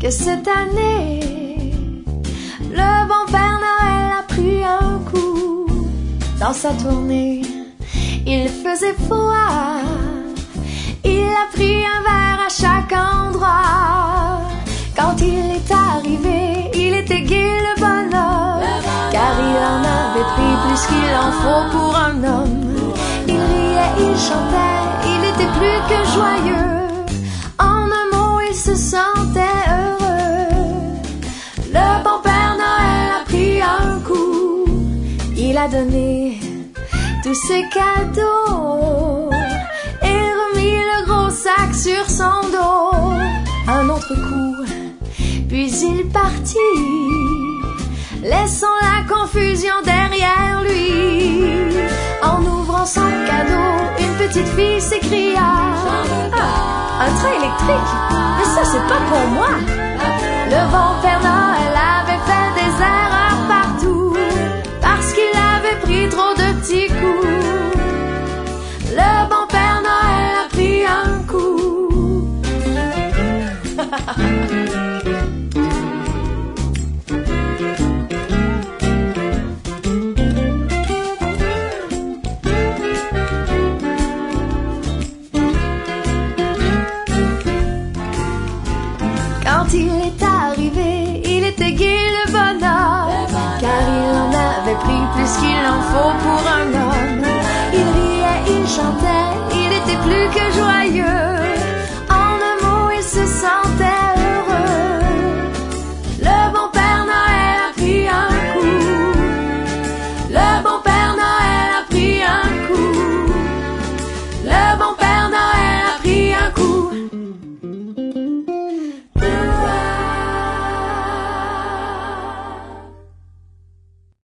que cette année, le bon Père Noël a pris un coup. Dans sa tournée, il faisait froid. Il a pris un verre à chaque endroit. Quand il est arrivé, il était gai le bonhomme, car il en avait pris plus qu'il en faut pour un homme. Il riait, il chantait, il était plus que joyeux. En un mot, il se sentait heureux. Le bon Père Noël a pris un coup. Il a donné tous ses cadeaux et remis le gros sac sur son dos. Un autre coup, puis il partit, laissant la confusion derrière lui. En ouvrant son cadeau, une petite fille s'écria: ah, un train électrique? Mais ça, c'est pas pour moi. Le bon Père Noël avait fait des erreurs partout, parce qu'il avait pris trop de petits coups. Le bon Père Noël a pris un coup. Quand il est arrivé, il était gai le bonhomme, car il en avait pris plus qu'il en faut pour un homme.